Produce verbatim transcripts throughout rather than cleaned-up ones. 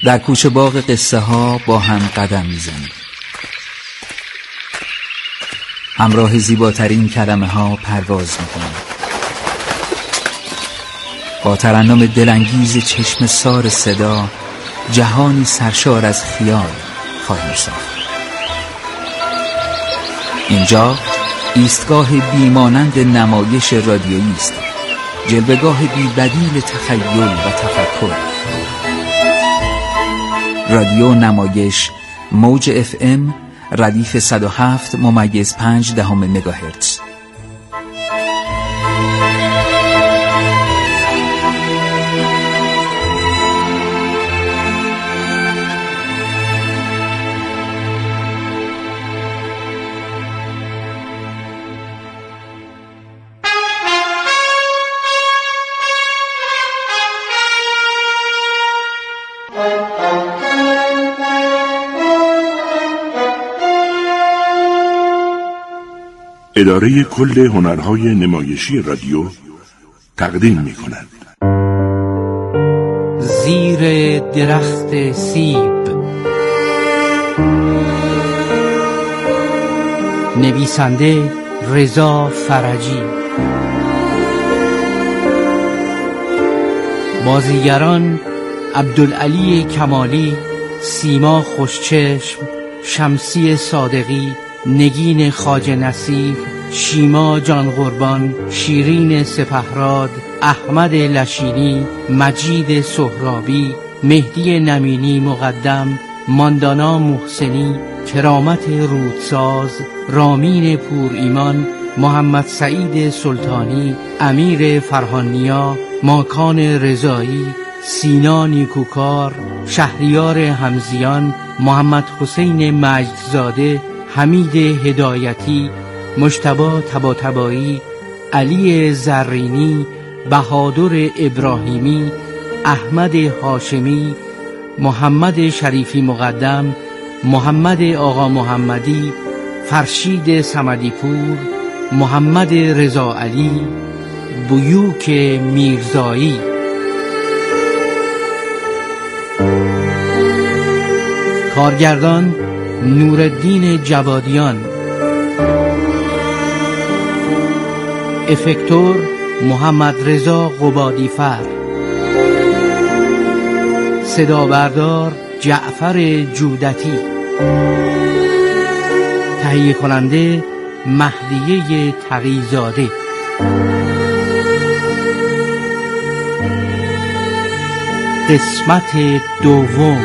در کوچه باغ قصه ها با هم قدم میزنیم. همراه زیباترین کلمه ها پرواز میکنیم. با ترنم دلانگیز چشم سار صدا جهانی سرشار از خیال خواهیم ساخت. اینجا ایستگاه بیمانند نمایش رادیویی است، جلوه‌گاه بی‌بدیل تخیل و تفکر. رادیو نمایش موج اف ام ردیف صد و هفت ممیز پنج دهم مگاهرتز. اداره کل هنرهای نمایشی رادیو تقدیم می کند. زیر درخت سیب، نویسنده رضا فرجی، بازیگران عبدالعلی کمالی، سیما خوشچشم، شمسی صادقی، نگین خواجه نصیب، شیما جان قربان، شیرین سپهراد، احمد لشینی، مجید سهرابی، مهدی نمینی مقدم، ماندانا محسنی، کرامت رودساز، رامین پور ایمان، محمد سعید سلطانی، امیر فرهانیا، ماکان رضایی، سینا نیکوکار، شهریار همزیان، محمد حسین مجدزاده، حمید هدایتی، مجتبی طباطبایی، علی زرینی، بهادر ابراهیمی، احمد هاشمی، محمد شریفی مقدم، محمد آقا محمدی، فرشید صمدی پور، محمد رضا علی، بیوک میرزایی. کارگردان نورالدین جوادیان، افکتور محمد رضا قبادیفر، صدا بردار جعفر جودتی، تهیه کننده مهدیه تقی‌زاده. قسمت دوم.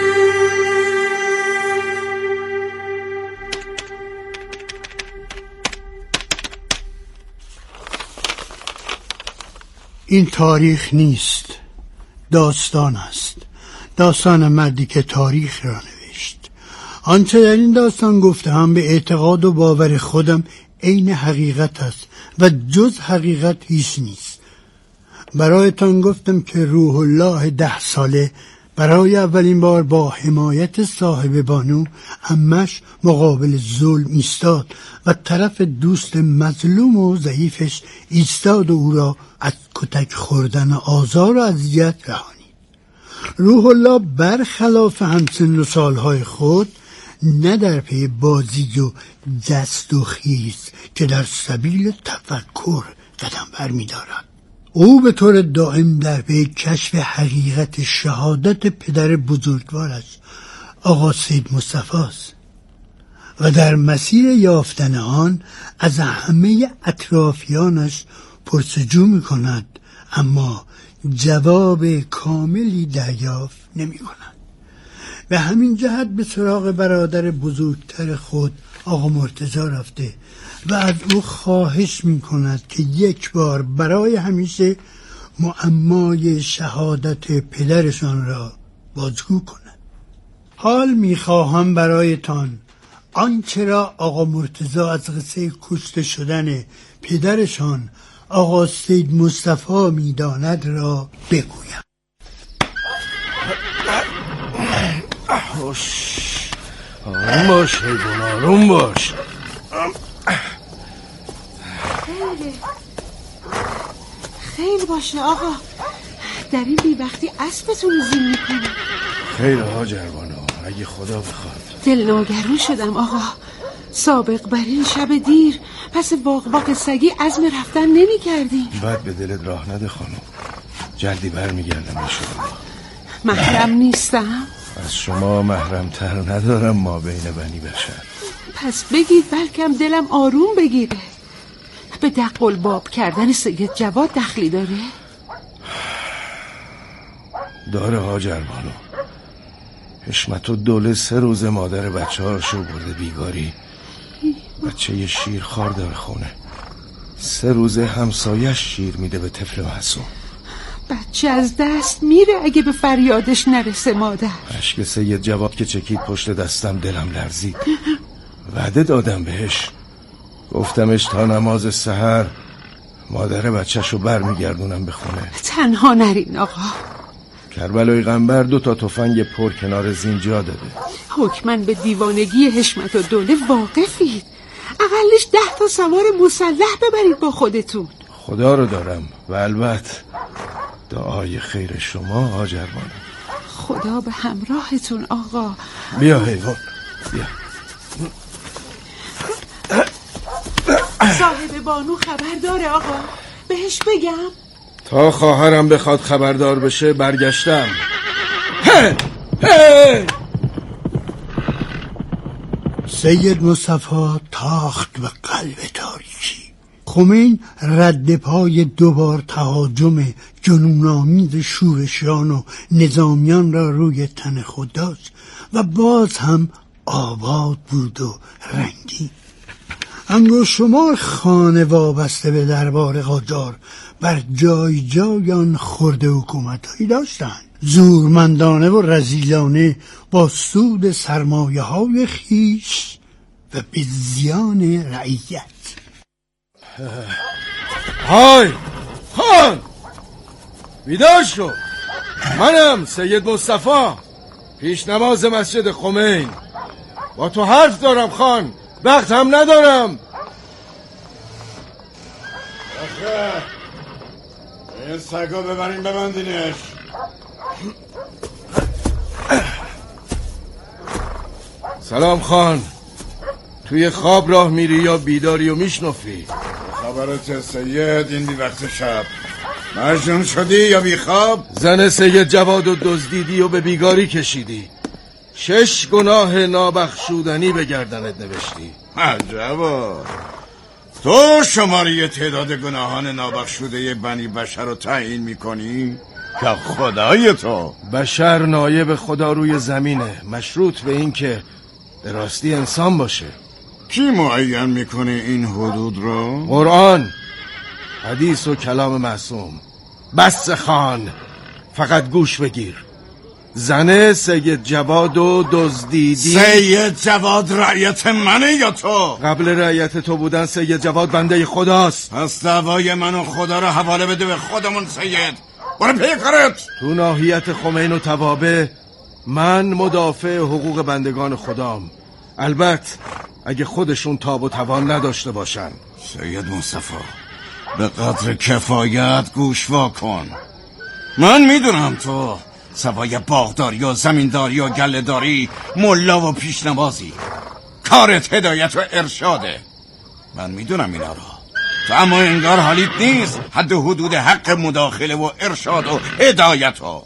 این تاریخ نیست، داستان است، داستان مردی که تاریخ را نوشت. آنچه در این داستان گفته هم به اعتقاد و باور خودم عین حقیقت است و جز حقیقت هیچ نیست. برایتان گفتم که روح الله ده ساله برای اولین بار با حمایت صاحب بانو عمش مقابل ظلم ایستاد و طرف دوست مظلوم و ضعیفش ایستاد و او را از کتک خوردن آزار و اذیت رهانید. روح الله برخلاف همسن و سالهای خود نه در پی بازی و جست و خیز که در سبیل تفکر قدم برمی دارد. او به طور دائم در پی کشف حقیقت شهادت پدر بزرگوارش آقا سید مصطفی است و در مسیر یافتن آن از همه اطرافیانش پرسجو می کند، اما جواب کاملی دریافت نمی کند. به همین جهت به سراغ برادر بزرگتر خود آقا مرتضی رفته و از او خواهش می کند که یک بار برای همیشه معمای شهادت پدرشان را بازگو کند. حال می خواهم برایتان آنچه را آقا مرتضی از قصه کشته شدن پدرشان آقا سید مصطفی می داند را بگویم. آروم باش حیوان، آروم باش. خیلی خیلی باشه آقا، در این بیوقتی اسبتون رو زین میکنه. خیر حاج اروانو، اگه خدا بخواد. دل ناگرون شدم آقا. سابق بر این شب دیر پس واق سگی عزم رفتن نمی کردیم. بعد به دلت راه نده خانم، جلدی برمیگردم انشاءالله. محرم نیستم؟ از شما محرمتر ندارم ما بین بنی بشر. پس بگید بلکم دلم آروم بگیره. به دق الباب کردن سید جواد دخلی داره؟ داره حاج اروانو. حشمت و دوله سه روز مادر بچه هاشو برده بیگاری. بچه یه شیر خار داره خونه. سه روزه همسایش شیر میده به طفل معصوم. بچه از دست میره اگه به فریادش نرسه مادر. اشک سید جواد که چکید پشت دستم دلم لرزید. وعده دادم بهش، گفتمش تا نماز سحر مادر بچهشو بر میگردونم به خونه. تنها نرین آقا. کربلای غنبر دو تا تفنگ پر کنار زین جا داده. حکماً به دیوانگی حشمت و دوله واقفید. اقلش ده تا سوار مسلح ببرید با خودتون. خدا رو دارم و البته دعای خیر شما حاج اروانو. خدا به همراهتون آقا. بیا حیوان بیا. صاحب بانو خبر داره آقا؟ بهش بگم؟ تا خواهرم بخواد خبردار بشه برگشتم. هی هی سید مصطفی تاخت به قلب تاریکی. خمین رد پای دوبار تهاجم جنون‌آمیز شورشیان و نظامیان را روی تن خود داشت و باز هم آباد بود و رنگی. انگشت‌شمار خانه وابسته به دربار قاجار بر جای جای آن خرده حکومت‌هایی داشتند، زورمندانه و رذیلانه با سود سرمایه‌های خیش و به زیان رعیت. های خان بیدار شو، منم سید مصطفی پیش نماز مسجد خمین. با تو حرف دارم خان، وقت هم ندارم. آخه این سگا ببرین ببندینش. سلام خان، توی خواب راه میری یا بیداری و میشنفی؟ خبرت سید این بی وقت شب مجنون شدی یا بی خواب؟ زن سید جواد و دزدیدی و به بیگاری کشیدی. شش گناه نابخشودنی به گردنت نوشتی. عجبا، تو شماره تعداد گناهان نابخشوده بنی بشر رو تعیین میکنی؟ که خدای تو بشر نایب خدا روی زمینه، مشروط به این که به راستی انسان باشه. کی معین میکنه این حدود رو؟ قرآن، حدیث و کلام معصوم. بس خان، فقط گوش بگیر. زن سید جواد و دزدیدی. سید جواد رعیت منه یا تو؟ قبل رعیت تو بودن سید جواد بنده خداست. پس دعوای من و خدا رو حواله بده به خودمون سید. برو پی کارت. تو ناحیت خمین و توابع من مدافع حقوق بندگان خدام، البته اگه خودشون تاب و توان نداشته باشن. سید مصطفی به قدر کفایت گوش وا کن. من میدونم تو سوای باغداری و زمینداری و گله‌داری، ملا و پیشنوازی، کارت هدایت و ارشاده. من میدونم اینا رو تو، اما انگار حالیت نیست حد و حدود حق مداخله و ارشاد و هدایت ها.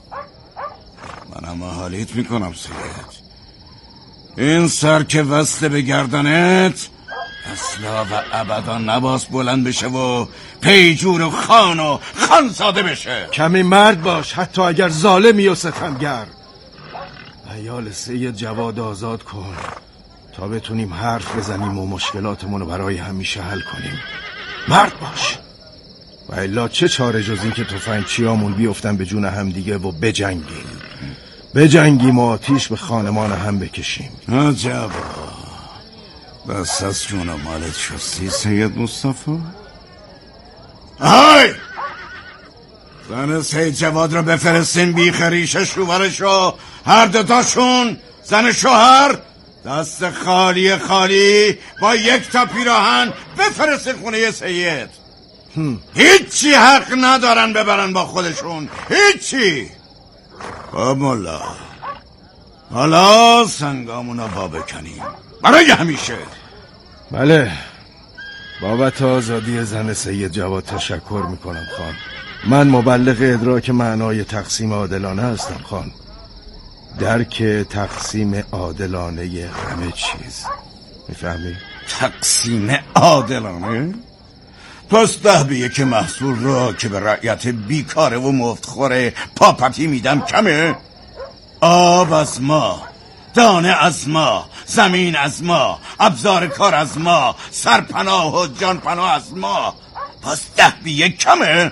من اما حالیت میکنم سید. این سر که وصله به گردنت اصلا و ابدا نباس بلند بشه و پیجور و خان و خانزاده بشه. کمی مرد باش، حتی اگر ظالمی و ستمگر. عیال سید جواد آزاد کن تا بتونیم حرف بزنیم و مشکلاتمون رو برای همیشه حل کنیم. مرد باش، و الا چه چاره جز این که تفنگ چیامون بیفتن به جون هم دیگه و بجنگیم. بجنگیم و آتیش به خانمان هم بکشیم. عجبا، بس از جون و مالت شستی سید مصطفی؟ های زن سید جواد رو بفرستین بیخ ریشه شوهرشو، هر دوتاشون زن شوهر دست خالی خالی با یک تا پیراهن بفرستین خونه سید. هیچی حق ندارن ببرن با خودشون، هیچی. خب مولا حالا سنگامونو با بکنیم برای همیشه. بله، بابت آزادی زن سید جواد تشکر میکنم خان. من مبلغ ادراک معنای تقسیم عادلانه هستم خان. درک تقسیم عادلانه همه چیز. میفهمی؟ تقسیم عادلانه؟ پس ده به یک محصول را که به رعیت بیکاره و مفتخوره پاپتی میدم کمه؟ آب از ما، دانه از ما، زمین از ما، ابزار کار از ما، سرپناه و جانپناه از ما. پس ده به یک کمه؟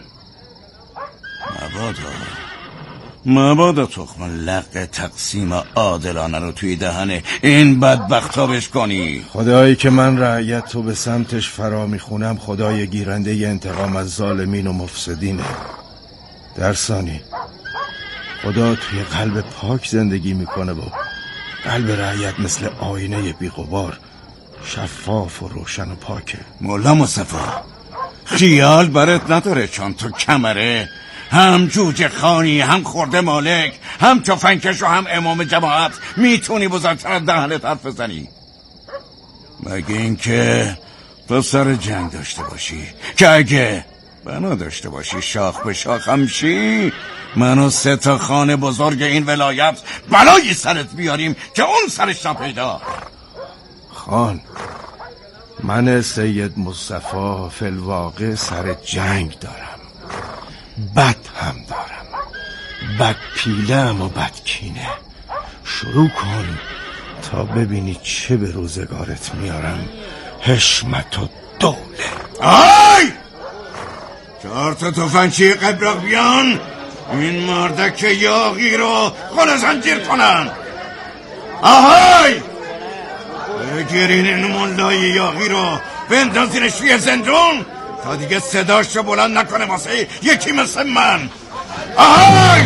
مبادا مبادا تخم لق تقسیم عادلانه رو توی دهن این بدبختا بشکنی. خدایی که من رعیت رو به سمتش فرا میخونم خدای گیرنده ی انتقام از ظالمین و مفسدینه. در ثانی خدا توی قلب پاک زندگی میکنه و قلب رعیت مثل آینه بی‌غبار شفاف و روشن و پاکه. مولا مصطفی خیال برات نداره چون تو کمره هم جوجه خانی، هم خورده مالک، هم تفنگکش و هم امام جماعت میتونی بزرگتر دهنت حرف بزنی؟ مگه اینکه تو سر جنگ داشته باشی که اگه بنا داشته باشی شاخ به شاخ همشی منو سه تا خانه بزرگ این ولایت بلای سرت بیاریم که اون سرش نپیدا. خان، من سید مصطفی فی الواقع سر جنگ دارم، بد هم دارم، بد پیلم و بد کینه. شروع کن تا ببینی چه به روزگارت میارم. حشمت و دوله. آی چهار تا تفنگچی قبرق بیان این مردک یاغی رو خونه زنجیر کنن. آهای بگیرین این مولای یاغی رو بندازینش توی زندون تا دیگه صداش رو بلند نکنه واسه یکی مثل من. آهای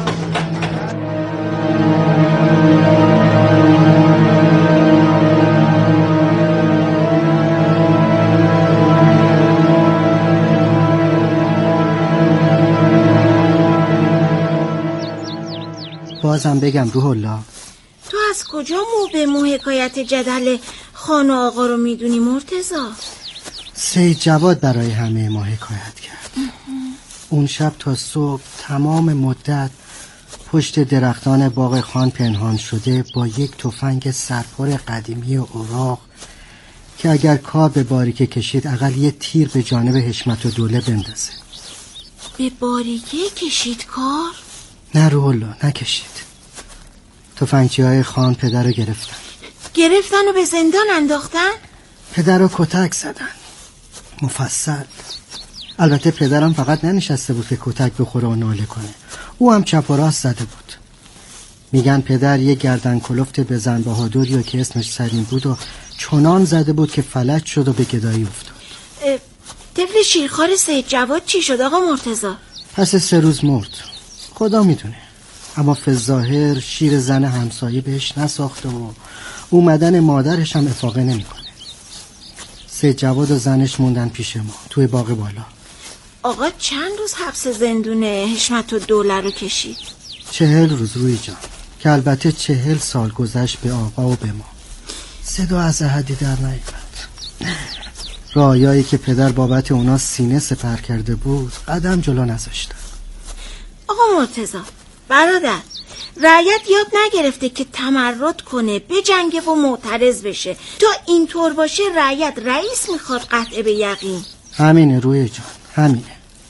بازم بگم روح الله، تو از کجا مو به مو حکایت جدل خان و آقا رو میدونی مرتضی؟ سید جواد برای همه ما حکایت کرد. اون شب تا صبح تمام مدت پشت درختان باغ خان پنهان شده با یک تفنگ سرپر قدیمی اوراق که اگر کار به باریکه کشید اقل یه تیر به جانب حشمت و دوله بندازه. به باریکه کشید کار؟ نه روح الله، نکشید. تفنگچی های خان پدر رو گرفتن گرفتن و به زندان انداختن؟ پدر رو کتک زدن مفصل. البته پدرم فقط ننشسته بود که کتک بخوره و ناله کنه، او هم چپ و راست زده بود. میگن پدر یه گردن کلفت بزن بهادری و که اسمش سرین بود و چنان زده بود که فلج شد و به گدایی افتاد. طفل شیرخوار سید جواد چی شد آقا مرتضی؟ پس سه روز مرد، خدا میدونه. اما فی الظاهر شیر زن همسایه بهش نساخته و اومدن مادرش هم افاقه نمیکنه. سید جواد و زنش موندن پیش ما توی باغ بالا. آقا چند روز حبس زندون حشمت و دوله رو کشید؟ چهل روز روی جان، که البته چهل سال گذشت به آقا و به ما. صدا از احدی در نیامد. رایایی که پدر بابت اونا سینه سپر کرده بود قدم جلو نذاشتن. آقا مرتضی برادر، رعیت یاد نگرفته که تمرد کنه، به جنگه و معترض بشه. تا اینطور باشه رعیت رئیس میخواد قطع به یقین. همینه روی جان، همینه.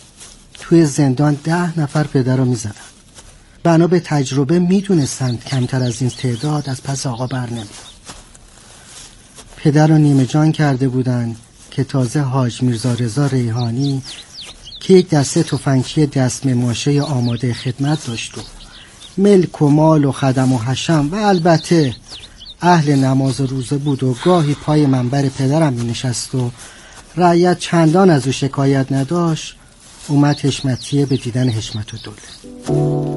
توی زندان ده نفر پدر رو میزدن. بنا به تجربه میدونستند کمتر از این تعداد از پس آقا بر نمیاد. پدر رو نیمه جان کرده بودن که تازه حاج میرزا رضا ریحانی که یک دسته تفنگچی دست مماشه آماده خدمت داشت و ملک و مال و خدم و حشم و البته اهل نماز و روزه بود و گاهی پای منبر پدرم می نشست و رعیت چندان از او شکایت نداشت، اومد حشمتیه به دیدن حشمت و دوله.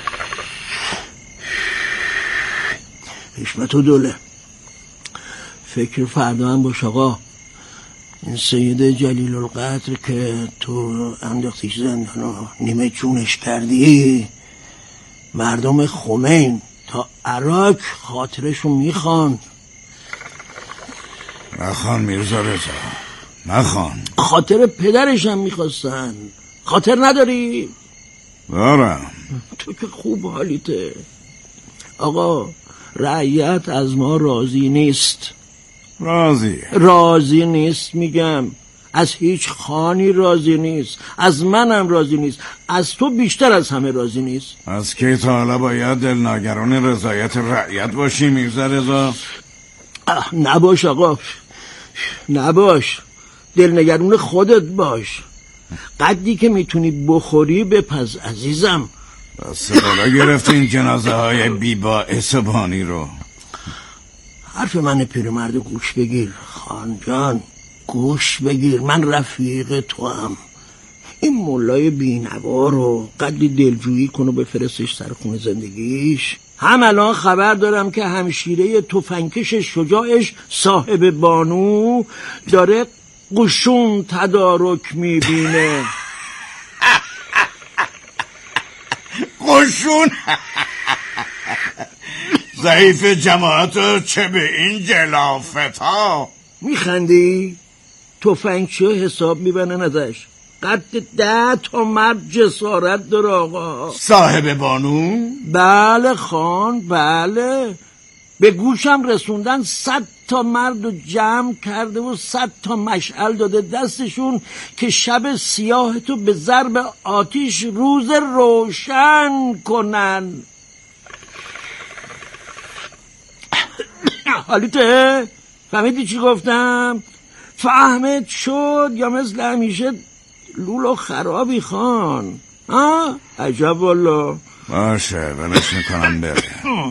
حشمت و دوله، فکر فردا هم باش آقا. این سید جلیل القدر که تو انداختیش زندان و نیمه چونش کردی، مردم خمین تا عراق خاطرشو میخوان. نخوان میرزا رضا، نخوان. خاطر پدرش هم میخواستن. خاطر نداری؟ دارم. تو که خوب حالیته آقا. رعیت از ما راضی نیست. راضی راضی نیست میگم. از هیچ خانی راضی نیست. از منم راضی نیست. از تو بیشتر از همه راضی نیست. از کی تا حالا باید دلنگران رضایت رعیت باشی میرزا رضا؟ نباش آقا، نباش. دلنگران خودت باش. قدری که میتونی بخوری بپز عزیزم. بس بالا گرفت این جنازه های بی باعث بانی رو. حرف من پیرمرد گوش بگیر خان جان، گوش بگیر. من رفیق تو هم. این مولای بینوا رو قدری دلجویی کن و بفرستش سر خون زندگیش. هم الان خبر دارم که همشیره تفنگکش شجاعش صاحب بانو داره قشون تدارک میبینه. قشون؟ ضعیف جماعت چه به این جلافت ها؟ میخندی؟ تفنگچی حساب میبنن ازش. قد ده تا مرد جسارت داره آقا. صاحب بانو؟ بله خان، بله. به گوشم رسوندن صد تا مرد رو جمع کرده و صد تا مشعل داده دستشون که شب سیاه تو به ضرب آتیش روز روشن کنن. حالیته؟ فهمیدی چی گفتم؟ فهمت شد یا مثل همیشه لولو خرابی خان؟ ها؟ عجب والا. باشه ولش میکنم بره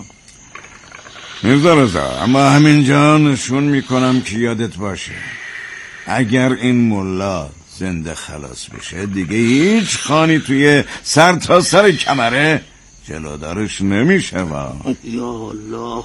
میرزا رضا، اما همینجا نشون میکنم که یادت باشه اگر این ملا زنده خلاص بشه دیگه هیچ خانی توی سر تا سر کمره جلودارش نمیشه. با یا الله.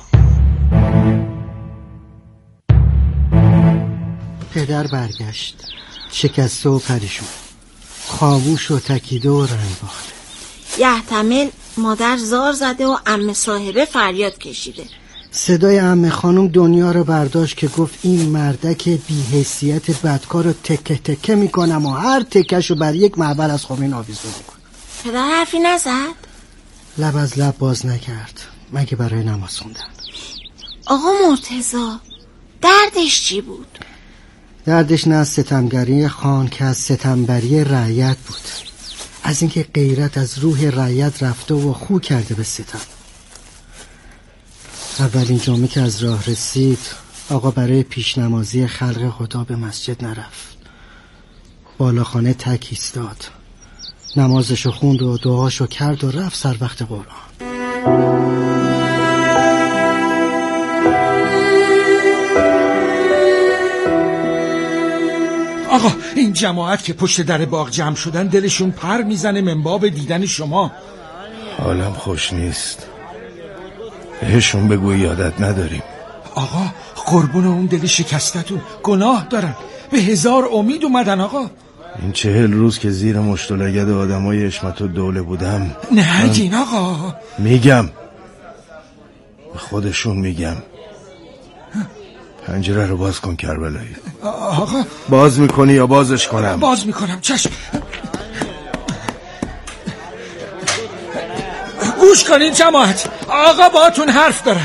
پدر برگشت شکسته و پریشون، خاموش و تکیده و رنگ باخته. یحتمل مادر زار زده و عمه صاحبه فریاد کشیده. صدای عمه خانم دنیا رو برداشت که گفت این مردک بی‌حیثیت بدکار رو تکه تکه میکنم و هر تکش رو بر یک معبر از خمین آویزون میکنم. پدر حرفی نزد؟ لب از لب باز نکرد مگه برای نماز خوندن. آقا مرتضی دردش چی بود؟ دردش نه از ستمگری خان که از ستمبری رعیت بود. از اینکه غیرت از روح رعیت رفته و خو کرده به ستم. اولین جمعه که از راه رسید آقا برای پیشنمازی خلق خدا به مسجد نرفت. بالاخانه تک ایستاد، نمازشو خوند و دعاشو کرد و رفت سر وقت قرآن. آقا این جماعت که پشت در باغ جمع شدن دلشون پر میزنه من باب دیدن شما. حالم خوش نیست. بهشون بگو یادت نداریم. آقا قربون اون دل شکستتون گناه دارن، به هزار امید اومدن آقا. این چهل روز که زیر مشت و لگد آدمای حشمت و دوله بودم نگین آقا. میگم به خودشون میگم. پنجره رو باز کن کربلایی. آقا باز میکنی یا بازش کنم؟ باز میکنم چشم. گوش کنین جماعت، آقا باهاتون حرف دارن.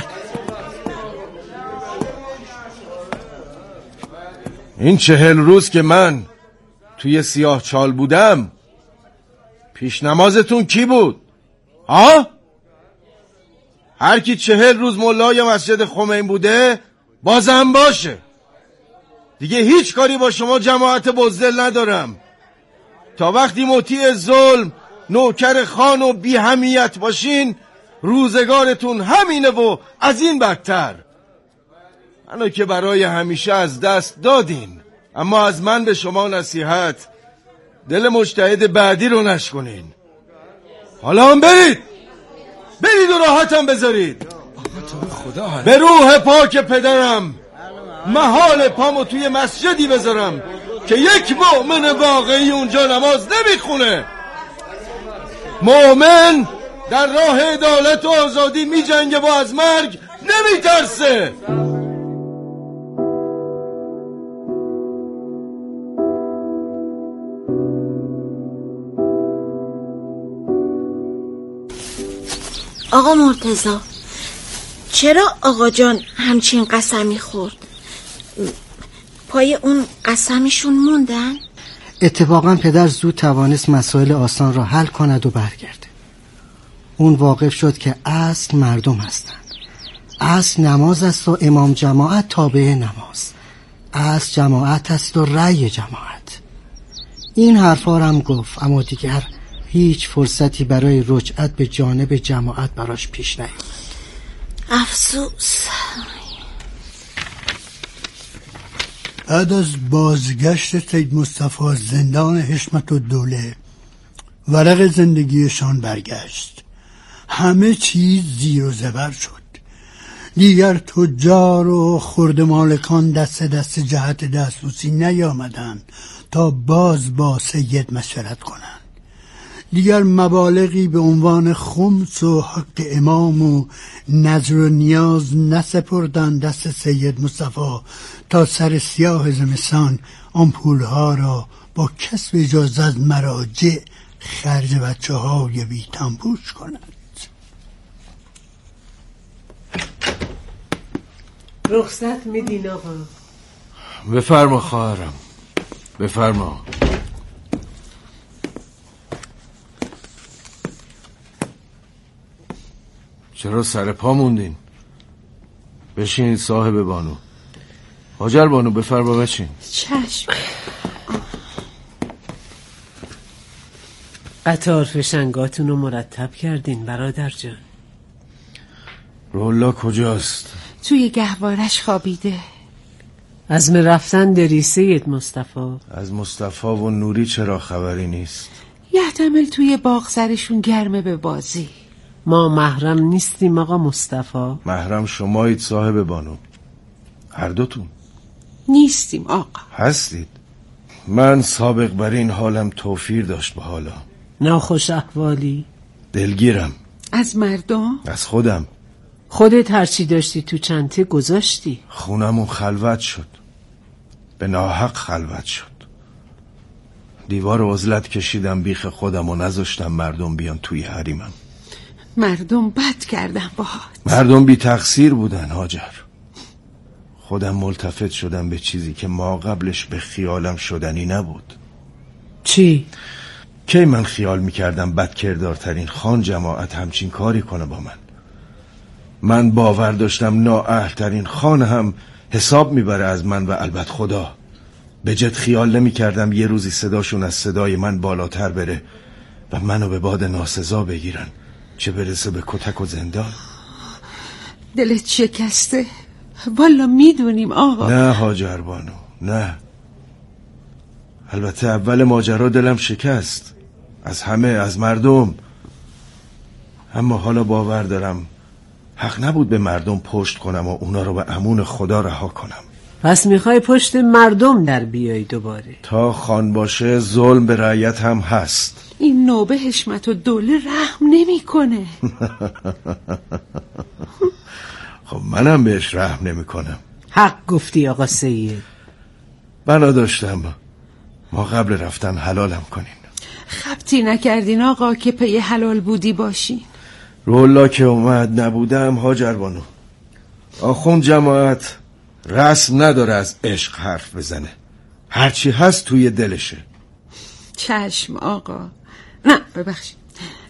این چهل روز که من توی سیاه چال بودم پیش نمازتون کی بود؟ ها؟ هر کی چهل روز ملای مسجد خمین بوده بازم باشه. دیگه هیچ کاری با شما جماعت بزدل ندارم. تا وقتی مطیع ظلم نوکر خان و بی همیت باشین روزگارتون همینه و از این بدتر. منو که برای همیشه از دست دادین، اما از من به شما نصیحت، دل مجتهد بعدی رو نشکنین. حالا هم برید برید و راحتم بذارید. آقا تو خدا حالا. به روح پاک پدرم محال پامو توی مسجدی بذارم که یک مؤمن واقعی اونجا نماز نمیخونه. مؤمن در راه عدالت و آزادی میجنگه و از مرگ نمیترسه. آقا مرتضی، چرا آقا جان همچین قسمی خورد؟ پای اون قسمشون موندن؟ اتفاقا پدر زود توانست مسائل آسان را حل کند و برگرده. اون واقف شد که اصل مردم هستند. اصل نماز است و امام جماعت تابع نماز. اصل جماعت است و رأی جماعت. این حرفا هم گفت، اما دیگر هیچ فرصتی برای رجعت به جانب جماعت براش پیش نیامد. افسوس. بعد از بازگشت سید مصطفی از زندان حشمت الدوله، ورق زندگیشان برگشت. همه چیز زیر و زبر شد. دیگر تجار و خرده مالکان دست دست جهت دستبوسی نیامدند تا باز با سید مشورت کنند. دیگر مبالغی به عنوان خمس و حق امام و نظر و نیاز نسپردند دست سید مصطفی تا سر سیاه زمستان آمپولها را با کسب اجازه از مراجع خرج بچه های بی تنبوش کنند. رخصت میدین آقا؟ بفرما خواهرم، بفرما. چرا سر پا موندین؟ بشین صاحب بانو. هاجر بانو بفرما بشین. چشم. قطار فشنگاتون رو مرتب کردین برادر جان؟ رولا کجاست؟ توی گهوارش خوابیده. عزم رفتن داری سید مصطفی؟ از مصطفی و نوری چرا خبری نیست؟ یحتمل توی باغ سرشون گرمه به بازی. ما محرم نیستیم آقا مصطفی. محرم شمایید صاحب بانو، هر دوتون. نیستیم آقا. هستید. من سابق بر این حالم توفیر داشت به حالا. ناخوش احوالی؟ دلگیرم. از مردم؟ از خودم. خودت هرچی داشتی تو چنته گذاشتی. خونمون خلوت شد، به ناحق خلوت شد. دیوار عزلت کشیدم بیخ خودم و نذاشتم مردم بیان توی حریمم. مردم بد کردن باهات. مردم بی تقصیر بودن هاجر. خودم ملتفت شدم به چیزی که ما قبلش به خیالم شدنی نبود. چی؟ کی من خیال میکردم بدکردارترین خان جماعت همچین کاری کنه با من. من باور داشتم نااهلترین خان هم حساب میبره از من و البته خدا. به جد خیال نمیکردم یه روزی صداشون از صدای من بالاتر بره و منو به باد ناسزا بگیرن، چه برسه به کتک و زندان. دلت شکسته؟ والا میدونیم آقا. نه هاجر بانو، نه. البته اول ماجرا دلم شکست، از همه، از مردم. اما حالا باور دارم حق نبود به مردم پشت کنم و اونا رو به امون خدا رها کنم. پس میخوای پشت مردم در بیای دوباره؟ تا خان باشه ظلم به رعیت هم هست. این نوبه حشمت و دوله رحم نمی کنه. خب منم بهش رحم نمی کنم. حق گفتی آقا سید. بنا داشتم ما قبل رفتن حلالم کنین. خبتی نکردین آقا که پی حلال بودی باشین. رولا که اومد نبودم هاجر بانو. آخوند جماعت رسم نداره از عشق حرف بزنه، هرچی هست توی دلشه. چشم آقا. نه ببخشید.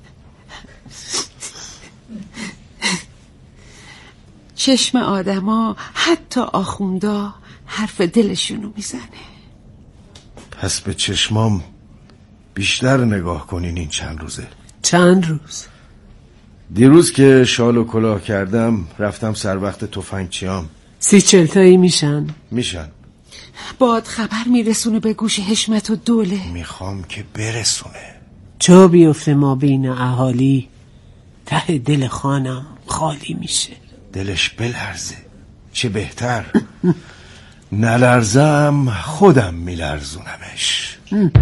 چشم آدما حتی آخوندا حرف دلشونو میزنه. پس به چشمام بیشتر نگاه کنین این چند روزه. چند روز؟ دیروز که شال و کلاه کردم رفتم سر وقت تفنگچیام. سی چلتایی میشن؟ میشن. باد خبر میرسونه به گوش حشمت و دوله. میخوام که برسونه. جا بیفته ما بین اهالی، ته دل خانم خالی میشه. دلش بلرزه چه بهتر. نلرزم خودم میلرزونمش.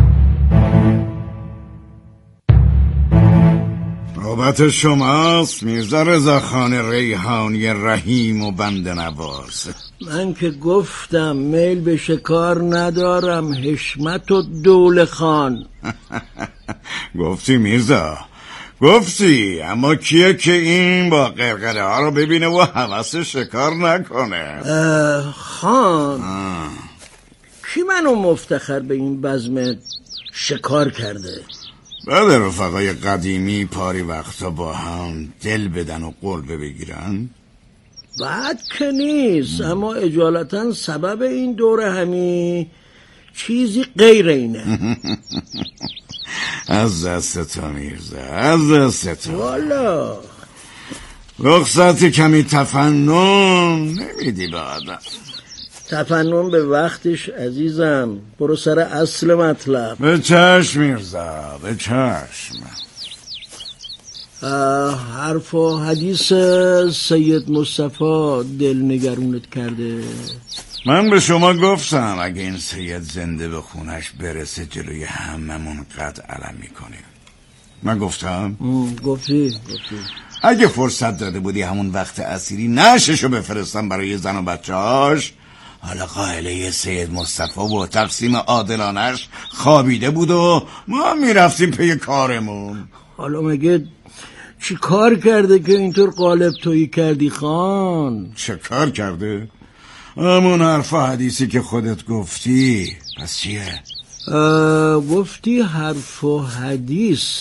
نوبت شماست میرزا رضاخان ریحانی رحیم و بنده نواز. من که گفتم میل به شکار ندارم حشمت و دوله خان. گفتی میرزا گفتی، اما کیه که این با قرقره ها رو ببینه و حوث شکار نکنه؟ خان آه. کی منو مفتخر به این بزم شکار کرده؟ بعد رفقای قدیمی پاری وقتا با هم دل بدن و قلبه بگیرن؟ بعد که نیست، اما اجالتا سبب این دوره همی چیزی غیر اینه. از دست تو میرزا، از دست تو. والا رخصتی کمی تفنن نمیدی به آدم؟ تفنن به وقتش عزیزم، برو سر اصل مطلب. به چشم میرزا، به چشم. حرف و حدیث سید مصطفی دل نگرونت کرده؟ من به شما گفتم اگه این سید زنده به خونش برسه جلوی هممون قد علم میکنیم. من گفتم؟ گفتی گفتی اگه فرصت داده بودی همون وقت اسیری نششو بفرستم برای زن و بچه هاش، حالا قائله سید مصطفی و تقسیم عادلانش خوابیده بود و ما میرفتیم پی کارمون. حالا مگه چی کار کرده که اینطور قالب تویی کردی خان؟ چه کار کرده؟ همون حرف و حدیثی که خودت گفتی. پس چیه؟ گفتی حرف و حدیث،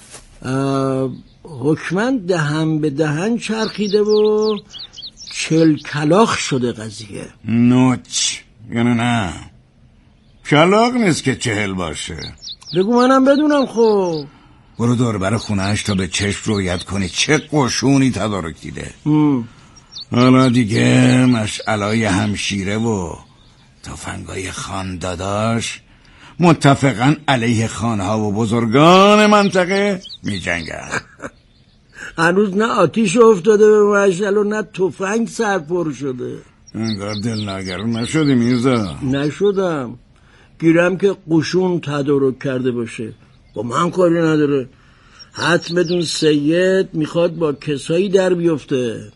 حکماً دهن به دهن چرخیده و چل کلاخ شده قضیه. نوچ یعنی نه کلاخ نیست که چهل باشه. بگو منم بدونم. خب برو دور بر خونهش تا به چشم رویت کنی چه قشونی تدارک دیده. حالا دیگه مشعلای همشیره و تفنگای خان داداش متفقاً علیه خانها و بزرگان منطقه می جنگن. هنوز نه آتیش افتاده به مشعل و نه تفنگ سرپر شده. انگار دل نگرون نشدی میرزا؟ نشدم، گیرم که قشون تدارک کرده باشه. با من کاری نداره. حتم بدون سید میخواد با کسایی در بیفته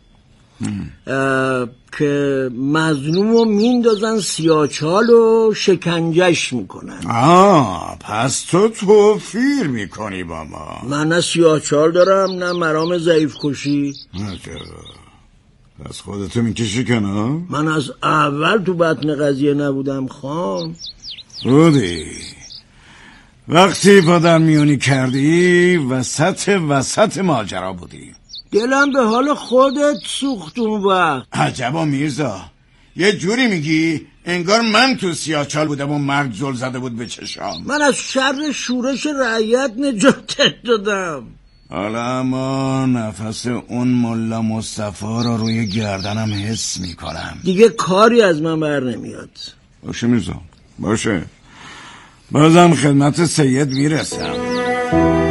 که مظلومو میندازن سیاچال و شکنجش میکنن. آه پس تو توفیر میکنی با ما. من نه سیاچال دارم نه مرام ضعیف کشی. پس خودتو میکشی کنار؟ من از اول تو بطن قضیه نبودم خان. بودی وقتی با در میونی کردی وسط وسط ماجرا بودی. دلم به حال خودت سوخت اون وقت. عجبا میرزا، یه جوری میگی انگار من تو سیاچال بودم و مرگ زل زده بود به چشام. من از شر شورش رعیت نجاتت دادم. حالا اما نفس اون ملا مصطفی رو روی گردنم حس میکنم. دیگه کاری از من بر نمیاد. باشه میرزا باشه، بازم خدمت سید میرسم.